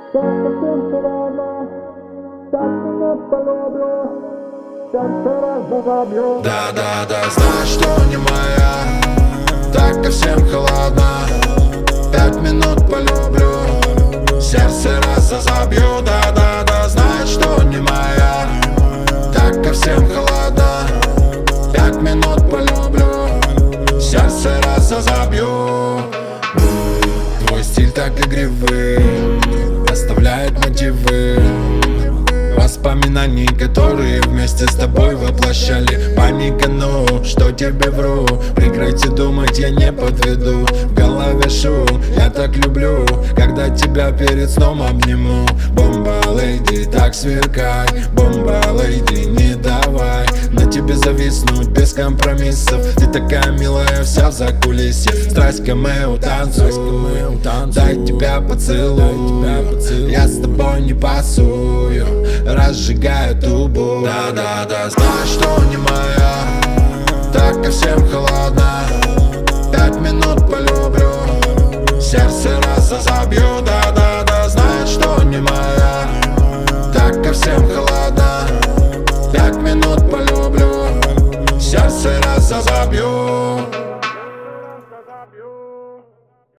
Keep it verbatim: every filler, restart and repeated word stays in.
Так совсем холодно, так меня полюблю, сердце разобью. Да-да-да, знаешь, что не моя, так ко всем холодно. Пять минут полюблю, сердце раз разобью. Да-да-да, знаешь, что не моя, так ко всем холодно. Пять минут полюблю, сердце раз разобью. Твой стиль так игривый, оставляет мотивы воспоминаний, которые вместе с тобой воплощали. Паника, ну, что тебе вру, прекрати думать, я не подведу. В голове шум, я так люблю, когда тебя перед сном обниму. Бомба, леди, так сверкай, бомба, леди, не давай на тебе зависнуть без компромиссов. Ты такая милая, вся в закулисье. Страсть камео, танцуй, дай тебя поцелуй. Я с тобой не пасую, разжигаю трубу. Да-да-да, знаешь, что не моя, так ко всем холодно. Пять минут полюблю, сердце раз разобью.